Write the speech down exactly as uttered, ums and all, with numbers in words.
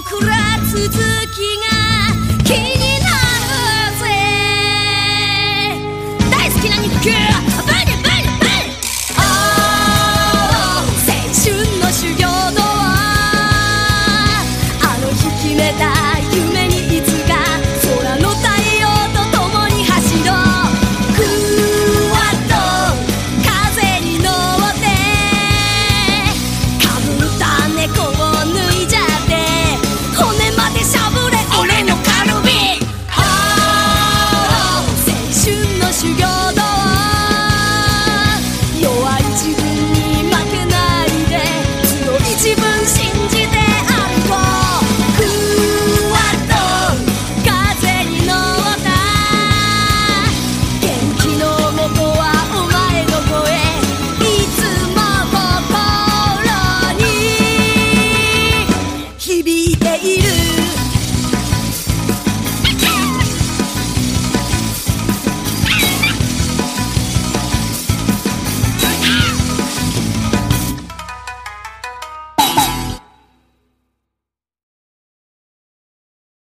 僕ら続きが気になるぜ。大好きな肉球ブリブリブリ、青春の修行道、あの日決めた夢にいつか空の太陽と共に走ろう。ふわっと風に乗ってかぶった猫を脱いじゃって骨までしゃぶれ俺のカルビ。青春の修行道、弱い自分に負けないで強い自分信じて歩こう。ふわっと風に乗った元気のもとはお前の声、いつも心に響いている。